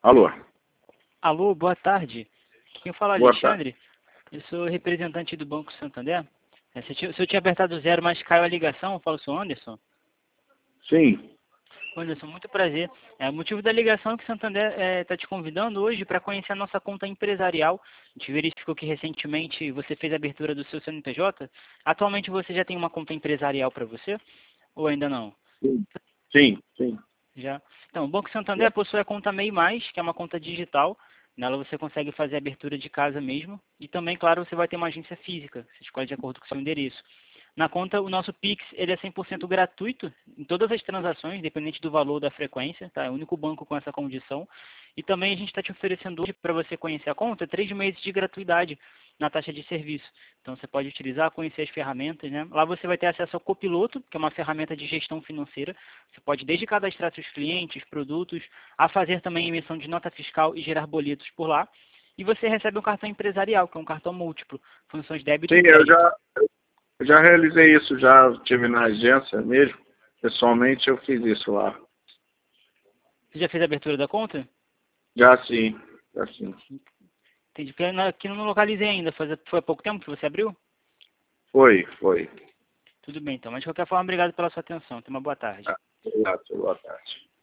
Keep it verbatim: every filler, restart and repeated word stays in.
Alô? Alô, boa tarde. Quem fala é Boa Alexandre. Eu sou representante do Banco Santander. É, Se eu tinha se eu tinha apertado zero, mas caiu a ligação, eu falo, sou Anderson. Sim. Anderson, muito prazer. É, o motivo da ligação é que o Santander está te convidando hoje para conhecer a nossa conta empresarial. A gente verificou que recentemente você fez a abertura do seu C N P J. Atualmente você já tem uma conta empresarial para você? Ou ainda não? Sim, sim. sim. Já. Então, o Banco Santander possui a conta MEI Mais, que é uma conta digital. Nela você consegue fazer a abertura de casa mesmo. E também, claro, você vai ter uma agência física. Você escolhe de acordo com o seu endereço. Na conta, o nosso Pix ele é cem por cento gratuito em todas as transações, independente do valor da frequência. Tá? É o único banco com essa condição. E também a gente está te oferecendo hoje, para você conhecer a conta, três meses de gratuidade na taxa de serviço. Então você pode utilizar, conhecer as ferramentas, né? Lá você vai ter acesso ao Copiloto, que é uma ferramenta de gestão financeira. Você pode desde cadastrar seus clientes, produtos, a fazer também emissão de nota fiscal e gerar boletos por lá. E você recebe um cartão empresarial, que é um cartão múltiplo, funções débito Sim, e eu crédito. já, eu já realizei isso, já estive na agência mesmo. Pessoalmente eu fiz isso lá. Você já fez a abertura da conta? Já sim, já sim. Entendi. Porque na- aqui não localizei ainda. Foi, foi há pouco tempo que você abriu? Foi, foi. Tudo bem, então. Mas de qualquer forma, obrigado pela sua atenção. Tenha uma boa tarde. Ah, obrigado, boa tarde.